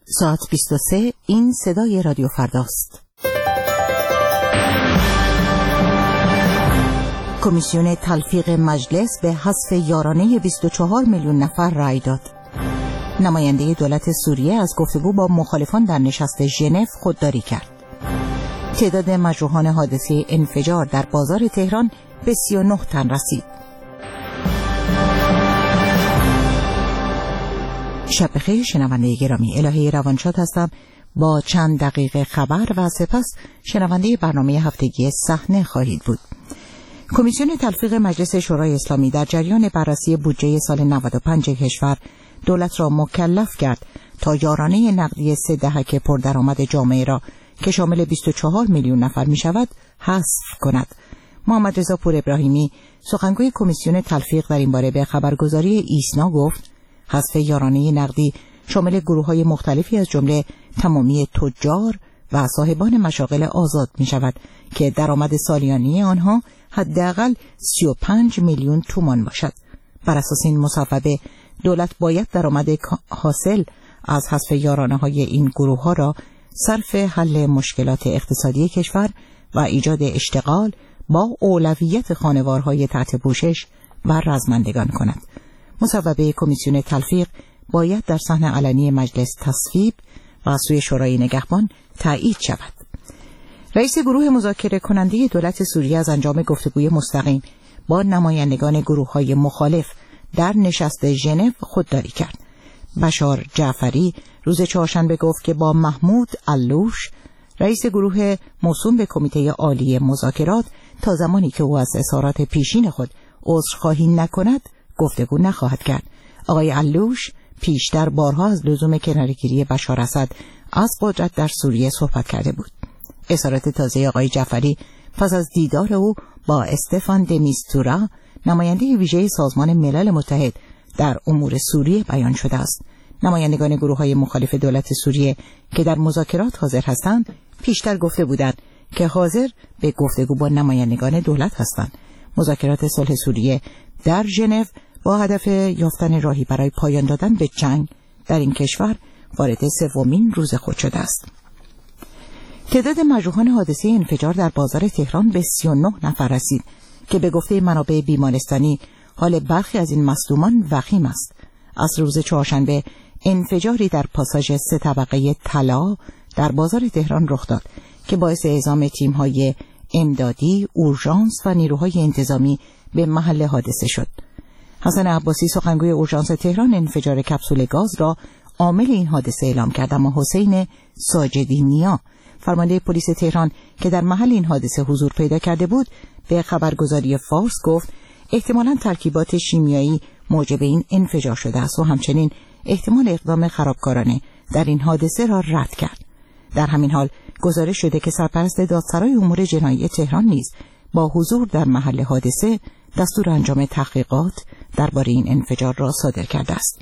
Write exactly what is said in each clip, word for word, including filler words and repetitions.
ساعت بیست و سه. این صدای رادیو فرداست. کمیسیون تلفیق مجلس به حذف یارانه بیست و چهار میلیون نفر رأی داد. نماینده دولت سوریه از گفتگو با مخالفان در نشست ژنو خودداری کرد. تعداد مجروحان حادثه انفجار در بازار تهران به سی و نه تن رسید. شب بخیر شنونده گرامی، الهه روانشاد هستم با چند دقیقه خبر و سپس شنونده برنامه هفتگی صحنه خواهید بود. کمیسیون تلفیق مجلس شورای اسلامی در جریان بررسی بودجه سال نود و پنج کشور دولت را مکلف کرد تا یارانه نقدی سه دهک پردرآمد جامعه را که شامل بیست و چهار میلیون نفر می شود حذف کند. محمد رضا پور ابراهیمی سخنگوی کمیسیون تلفیق در این باره به خبرگزاری ایسنا گفت حذف یارانه نقدی شامل گروه‌های مختلفی از جمله تمامی تجار و صاحبان مشاغل آزاد می شود که درآمد سالیانه آنها حداقل سی و پنج میلیون تومان باشد. بر اساس این مصوبه دولت باید درآمد حاصل از حذف یارانه‌های این گروه‌ها را صرف حل مشکلات اقتصادی کشور و ایجاد اشتغال با اولویت خانوارهای تحت پوشش و رزمندگان کند. مصوبه کمیسیون تلفیق باید در صحن علنی مجلس تصویب و از سوی شورای نگهبان تایید شود. رئیس گروه مذاکره کننده دولت سوریه از انجام گفتگوی مستقیم با نمایندگان گروه‌های مخالف در نشست ژنو خودداری کرد. بشار جعفری روز چهارشنبه گفت که با محمود علوش رئیس گروه موسوم به کمیته عالی مذاکرات تا زمانی که او از اظهارات پیشین خود عذرخواهی نکند گفتگو نخواهد کرد. آقای علوش پیشتر بارها از لزوم کناره‌گیری بشار اسد از قدرت در سوریه صحبت کرده بود. اظهارات تازه آقای جعفری پس از دیدار او با استفان د میستورا نماینده ویژه سازمان ملل متحد در امور سوریه بیان شده است. نمایندگان گروه‌های مخالف دولت سوریه که در مذاکرات حاضر هستند پیشتر گفته بودند که حاضر به گفتگو با نمایندگان دولت هستند. مذاکرات صلح سوریه در ژنو با هدف یافتن راهی برای پایان دادن به جنگ در این کشور وارد سومین روز خود شده است. تعداد مجروحان حادثه انفجار در بازار تهران به سی و نه نفر رسید که به گفته منابع بیمارستانی حال برخی از این مصدومان وخیم است. از روز چهارشنبه انفجاری در پاساژ سه طبقه طلا در بازار تهران رخ داد که باعث اعزام تیم‌های امدادی، اورژانس و نیروهای انتظامی به محل حادثه شد. حسن عباسی سخنگوی اورژانس تهران انفجار کپسول گاز را عامل این حادثه اعلام کرد، اما حسین ساجدی نیا فرمانده پلیس تهران که در محل این حادثه حضور پیدا کرده بود به خبرگزاری فارس گفت احتمالاً ترکیبات شیمیایی موجب این انفجار شده است و همچنین احتمال اقدام خرابکارانه در این حادثه را رد کرد. در همین حال گزارش شده که سرپرست دادسرای امور جنایی تهران نیز با حضور در محل حادثه دستور انجام تحقیقات درباره این انفجار را صادر کرده است.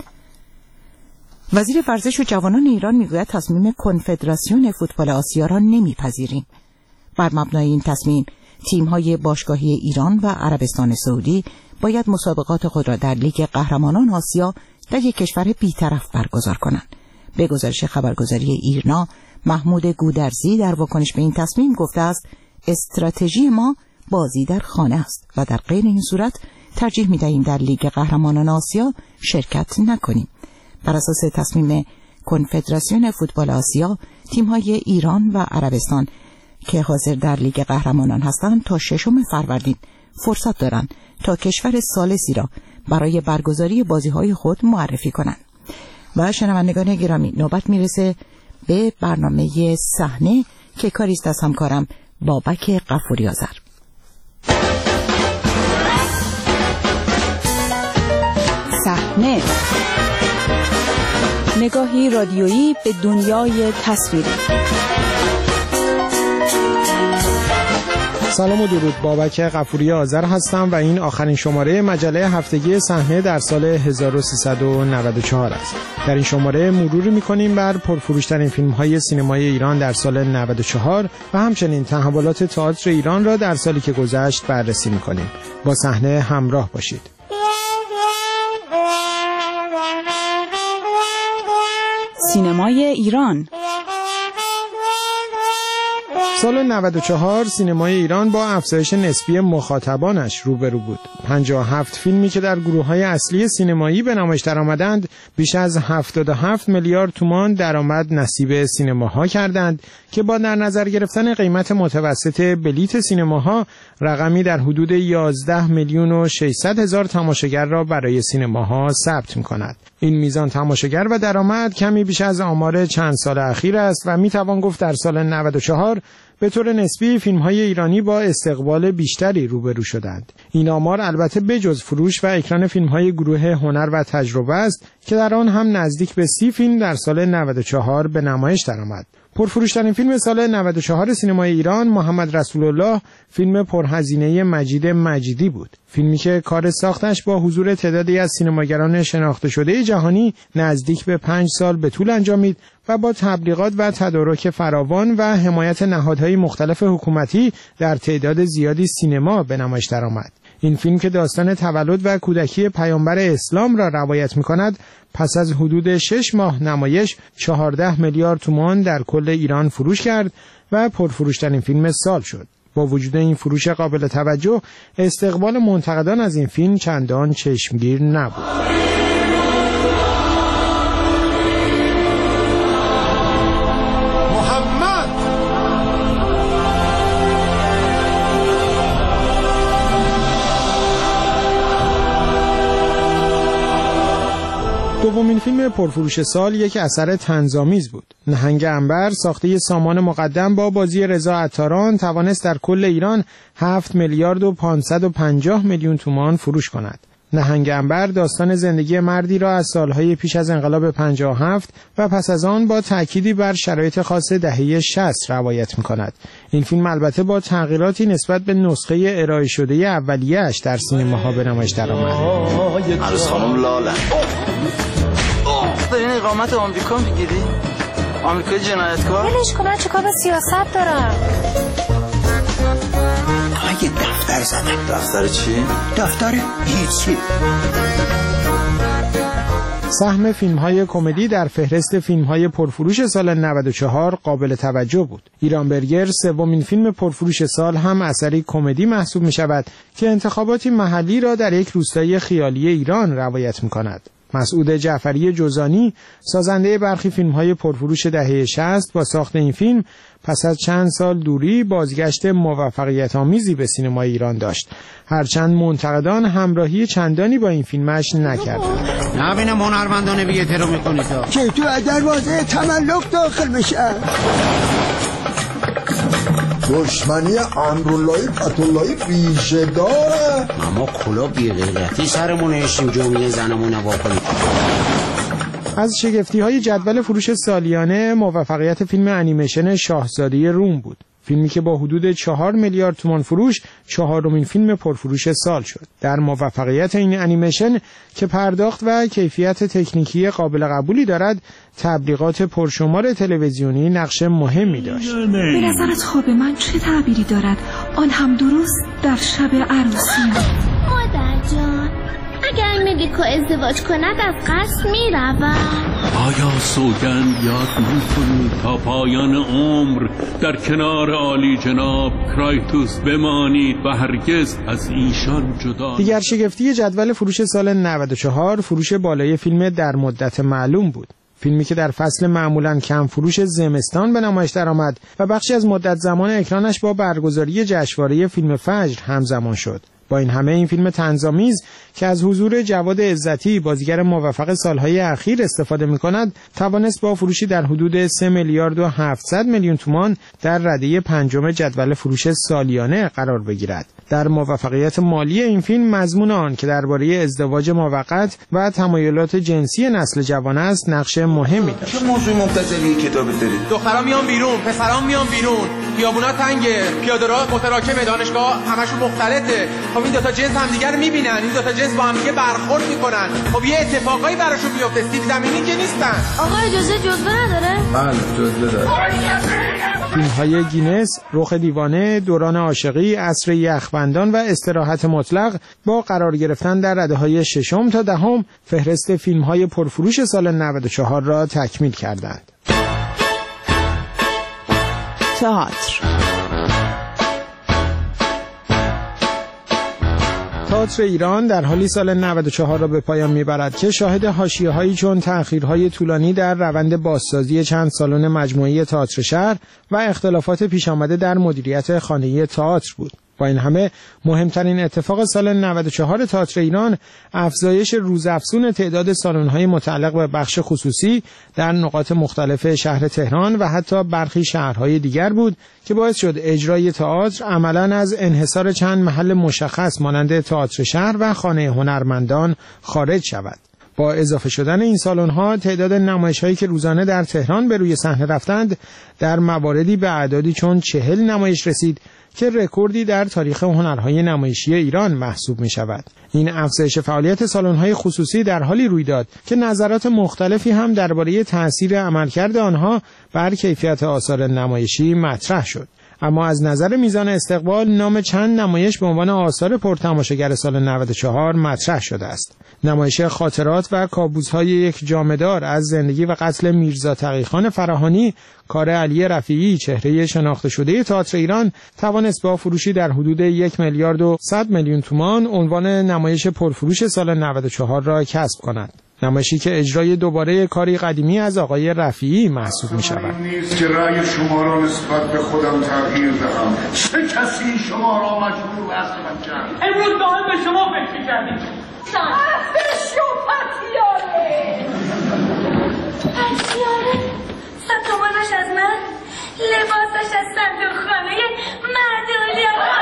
وزیر ورزش و جوانان ایران میگوید تصمیم کنفدراسیون فوتبال آسیا را نمیپذیریم. بر مبنای این تصمیم تیم‌های باشگاهی ایران و عربستان سعودی باید مسابقات خود را در لیگ قهرمانان آسیا در یک کشور بی‌طرف برگزار کنند. به گزارش خبرگزاری ایرنا، محمود گودرزی در واکنش به این تصمیم گفته است استراتژی ما بازی در خانه است و در غیر این صورت ترجیح می‌دهیم در لیگ قهرمانان آسیا شرکت نکنیم. بر اساس تصمیم کنفدراسیون فوتبال آسیا، تیم‌های ایران و عربستان که حاضر در لیگ قهرمانان هستند تا ششم فروردین فرصت دارند تا کشور ثالثی را برای برگزاری بازی‌های خود معرفی کنند. و شنوندگان گرامی، نوبت میرسه به برنامه صحنه که کاری است از همکارم بابک غفوری آذر. صحنه، نگاهی رادیویی به دنیای تصویری. سلام و درود، بابک غفوری آذر هستم و این آخرین شماره مجله هفتگی صحنه در سال هزار و سیصد و نود و چهار است. در این شماره مروری می‌کنیم بر پرفروش‌ترین فیلم‌های سینمای ایران در سال نود و چهار و همچنین تحولات تئاتر ایران را در سالی که گذشت بررسی می‌کنیم. با صحنه همراه باشید. سینمای ایران. سال نود و چهار سینمای ایران با افزایش نسبی مخاطبانش روبرو بود. پنجاه و هفت فیلمی که در گروه‌های اصلی سینمایی به نمایش درآمدند بیش از هفتاد و هفت میلیارد تومان درآمد نصیب سینماها کردند که با در نظر گرفتن قیمت متوسط بلیت سینماها رقمی در حدود یازده میلیون و ششصد هزار تماشاگر را برای سینماها ثبت می‌کند. این میزان تماشاگر و درآمد کمی بیش از آمار چند سال اخیر است و میتوان گفت در سال نود و چهار به طور نسبی فیلم‌های ایرانی با استقبال بیشتری روبرو شدند. این آمار البته بجز فروش و اکران فیلم‌های گروه هنر و تجربه است که در آن هم نزدیک به سی فیلم در سال نود و چهار به نمایش درآمد. پرفروشترین فیلم سال نود و چهار سینمای ایران محمد رسول الله فیلم پرهزینه مجید مجیدی بود. فیلمی که کار ساختش با حضور تعدادی از سینماگران شناخته شده جهانی نزدیک به پنج سال به طول انجامید و با تبلیغات و تدارک فراوان و حمایت نهادهای مختلف حکومتی در تعداد زیادی سینما به نمایش درآمد. این فیلم که داستان تولد و کودکی پیامبر اسلام را روایت می‌کند، پس از حدود شش ماه نمایش چهارده میلیارد تومان در کل ایران فروش کرد و پرفروشترین فیلم سال شد. با وجود این فروش قابل توجه، استقبال منتقدان از این فیلم چندان چشمگیر نبود. دومین فیلم پرفروش سال یک اثر طنزآمیز بود. نهنگ عنبر ساخته سامان مقدم با بازی رضا عطاران توانست در کل ایران هفت میلیارد و پانصد و پنجاه میلیون تومان فروش کند. نهنگ عنبر داستان زندگی مردی را از سالهای پیش از انقلاب پنجاه و هفت و پس از آن با تأکیدی بر شرایط خاص دهه شصت روایت می‌کند. این فیلم البته با تغییراتی نسبت به نسخه ارائه شده اولیه‌اش در سینماها به نمایش درآمد. عروس خانم لاله دارین اقامت آمریکا میگیری؟ آمریکای جنایتکار؟ ولش کن، چیکار به سیاست دارم؟ اگه دفتر زدم. دفتر چی؟ دفتر هیچی. سهم فیلم‌های کمدی در فهرست فیلم‌های پرفروش سال نود و چهار قابل توجه بود. ایران برگر سومین فیلم پرفروش سال هم اثری کمدی محسوب می‌شود که انتخاباتی محلی را در یک روستای خیالی ایران روایت می‌کند. مسعود جعفری جوزانی سازنده برخی فیلم‌های پرفروش دهه شصت با ساخت این فیلم پس از چند سال دوری بازگشت موفقیت آمیزی به سینمای ایران داشت، هرچند منتقدان همراهی چندانی با این فیلمش نکردند. نبینم هنرمندانه بیه ترو میکنید که تو دروازه تملک داخل میشه. دشمنی امراللهی فتولهی ریشه داره. اما کلا بی‌غیرتی سرمون نشیم جمعی زنمون نوا کنیم. از شگفتی‌های جدول فروش سالیانه موفقیت فیلم انیمیشن شاهزاده روم بود. فیلمی که با حدود چهار میلیارد تومان فروش چهارمین فیلم پرفروش سال شد. در موفقیت این انیمیشن که پرداخت و کیفیت تکنیکی قابل قبولی دارد، تبلیغات پرشمار تلویزیونی نقش مهمی داشت. به نظرت خواب من چه تعبیری دارد؟ آن هم درست در شب عروسی. مادر جان، اگر ملیکا ازدواج کند از قصد میروم. آیا سوگند یاد میکنی تا پایان عمر در کنار عالی جناب کرایتوس بمانید و هرگز از ایشان جدا؟ دیگر شگفتی جدول فروش سال نود و چهار فروش بالای فیلم در مدت معلوم بود. فیلمی که در فصل معمولاً کم فروش زمستان به نمایش درآمد و بخشی از مدت زمان اکرانش با برگزاری جشنواره فیلم فجر همزمان شد. با این همه این فیلم طنزآمیز که از حضور جواد عزتی بازیگر موفق سالهای اخیر استفاده می‌کند، توانست با فروشی در حدود سه میلیارد و هفتصد میلیون تومان در رده پنجم جدول فروش سالیانه قرار بگیرد. در موفقیت مالی این فیلم مضمون آن که درباره ازدواج موقت و تمایلات جنسی نسل جوان است نقش مهمی داشت. چه موضوع منتظری کتابت دارید؟ دخترا میان بیرون، پسرا میان بیرون، خیابونا تنگه، پیاده‌راه متراکمه، دانشگاه همشون مختلطه. خب این دو تا جنس هم دیگه رو میبینن، این دو تا جنس با هم دیگه برخورد میکنن. خب یه اتفاقایی براشون میفته، سیب زمینی که نیستن. آقا اجازه جزوه نداره؟ بله جزوه داره. فیلم‌های گینس، رخ دیوانه، دوران عاشقی، عصر یخبندان و استراحت مطلق با قرار گرفتن در رده‌های ششم تا دهم فهرست فیلم‌های پرفروش سال نود و چهار را تکمیل کردند. تئاتر. تئاتر ایران در حالی سال نود و چهار را به پایان می‌برد که شاهد حاشیه‌هایی چون تأخیرهای طولانی در روند بازسازی چند سالن مجموعه تئاتر شهر و اختلافات پیش آمده در مدیریت خانه تئاتر بود. با این همه مهمترین اتفاق سال نود و چهار تئاتر ایران افزایش روزافزون تعداد سالن‌های متعلق به بخش خصوصی در نقاط مختلف شهر تهران و حتی برخی شهرهای دیگر بود که باعث شد اجرای تئاتر عملاً از انحصار چند محل مشخص مانند تئاتر شهر و خانه هنرمندان خارج شود. با اضافه شدن این سالن‌ها تعداد نمایش‌هایی که روزانه در تهران به روی صحنه رفتند در مواردی به اعدادی چون چهل نمایش رسید که رکوردی در تاریخ هنرهای نمایشی ایران محسوب می شود. این افزایش فعالیت سالن‌های خصوصی در حالی روی داد که نظرات مختلفی هم درباره تأثیر عملکرد آنها بر کیفیت آثار نمایشی مطرح شد. اما از نظر میزان استقبال نام چند نمایش به عنوان آثار پرتماشاگر سال نود و چهار مطرح شده است. نمایش خاطرات و کابوس‌های یک جامدار از زندگی و قتل میرزا تقی‌خان فراهانی، کار علی رفیعی، چهره شناخته شده تئاتر ایران، توانست با فروشی در حدود یک میلیارد و صد میلیون تومان عنوان نمایش پرفروش سال نود و چهار را کسب کند. نمایشی که اجرای دوباره کاری قدیمی از آقای رفیعی محسوب می شود. نیست که رأی شما را نسبت به خودم تغییر دهم. چه کسی شما را مجبور به اصلا کرد؟ امروز با هم به شما فکر کردیم. شو پتیاره پتیاره ستومانش از من، لباسش از صندوق خانه معدولیت.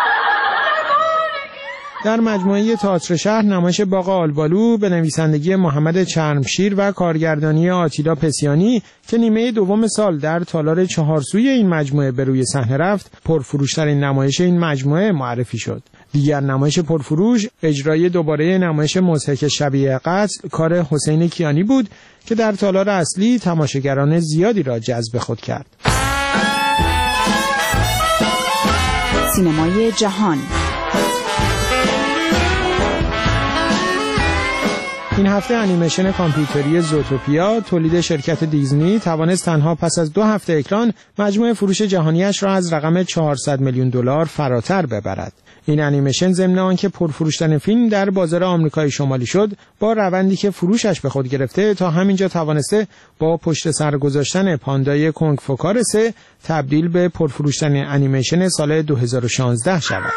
در مجموعه تئاتر شهر نمایش باغ آلبالو به نویسندگی محمد چرمشیر و کارگردانی آتیلا پسیانی که نیمه دوم سال در تالار چهارسوی این مجموعه به روی صحنه رفت، پرفروشترین نمایش این مجموعه معرفی شد. دیگر نمایش پرفروش اجرای دوباره نمایش مضحک شبیه قتل کار حسین کیانی بود که در تالار اصلی تماشاگران زیادی را جذب خود کرد. سینمای جهان. این هفته انیمیشن کامپیوتری زوتوپیا تولید شرکت دیزنی توانست تنها پس از دو هفته اکران مجموع فروش جهانیش را از رقم چهارصد میلیون دلار فراتر ببرد. این انیمیشن ضمن آنکه پرفروشترین فیلم در بازار آمریکای شمالی شد، با روندی که فروشش به خود گرفته تا همینجا توانسته با پشت سر گذاشتن پاندای کنگ فو کار سه تبدیل به پرفروشترین انیمیشن سال دو هزار و شانزده شود.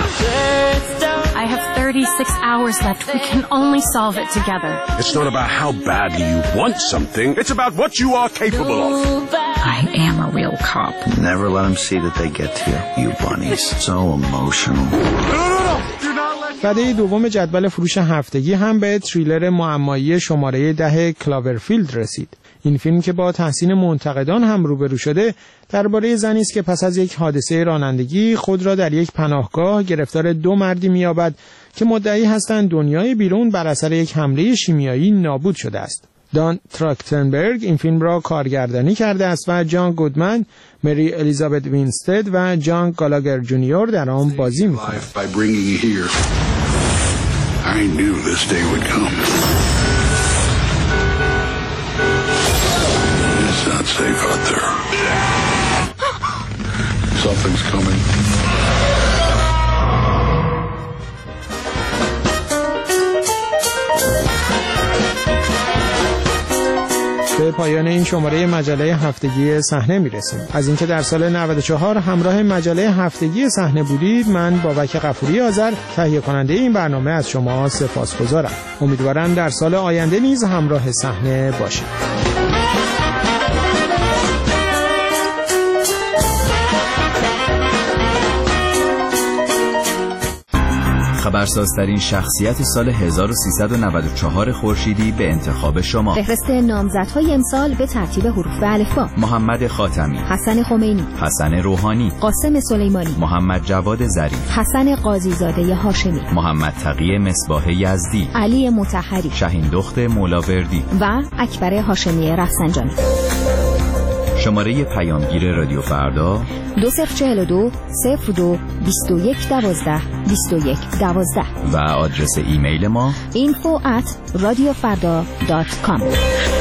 I have thirty-six hours left. We can only solve it together. It's not about how badly you want something. It's about what you are capable of. I am a real cop. Never let them see that they get to you. You bunnies. So emotional. رده دوم جدول فروش هفتگی هم به تریلر معمایی شماره ده کلاورفیلد رسید. این فیلم که با تحسین منتقدان هم روبرو شده درباره زنی است که پس از یک حادثه رانندگی خود را در یک پناهگاه گرفتار دو مردی می‌یابد که مدعی هستند دنیای بیرون بر اثر یک حمله شیمیایی نابود شده است. دان تراکتنبرگ این فیلم را کارگردانی کرده است و جان گودمن، مری الیزابت وینستد و جان گالاگر جونیور در آن بازی می‌کنند. Safe out there. Something's coming. به پایان این شماره مجله هفتگی صحنه میرسیم. از اینکه در سال نود و چهار همراه مجله هفتگی صحنه بودید، من بابک غفوری آذر تهیه کننده این برنامه از شما سپاسگزارم. امیدوارم در سال آینده نیز همراه صحنه باشید. خبرسازترین شخصیت سال هزار و سیصد و نود و چهار خورشیدی به انتخاب شما. فهرست نامزدهای امسال به ترتیب حروف الفبا: محمد خاتمی، حسن خمینی، حسن روحانی، قاسم سلیمانی، محمد جواد ظریف، حسن قاضیزاده هاشمی، محمد تقی مصباح یزدی، علی مطهری، شهین دخت مولاوردی و اکبر هاشمی رفسنجانی. شماره پیامگیر رادیو فردا دو صفر چهل دو صفر دو بیست و یک دوازده بیست و یک دوازده و آدرس ایمیل ما info at radiofarda dot com.